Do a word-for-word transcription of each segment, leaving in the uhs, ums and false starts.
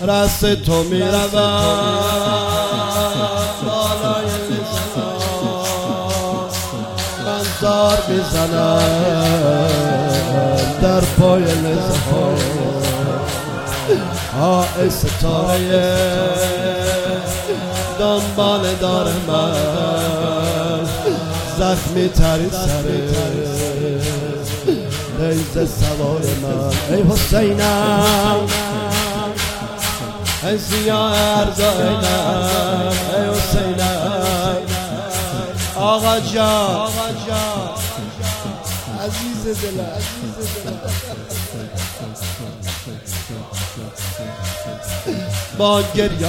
رست تو می روم بالای لسان من زار میزنم در پای لسان ها ستاره دنبال دار من زخمی تری سره نیزه سوار من ای حسینم ای سیاه ارزاینم ای حسینم آقا جان عزیز دلم با گریه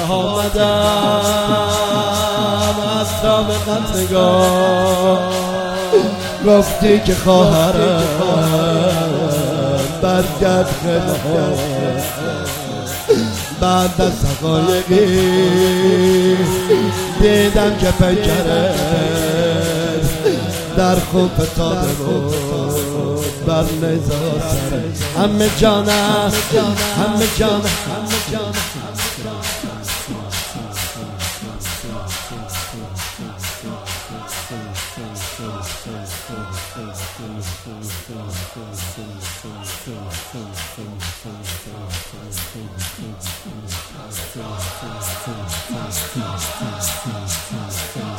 آمدم از رام قطرگاه گفتی که خواهرم برگرد خدمت بعد از حقایقی دیدم که پیکره در خوب فتاده بود بر نیزه سره همه جانم همه جانم Thank you.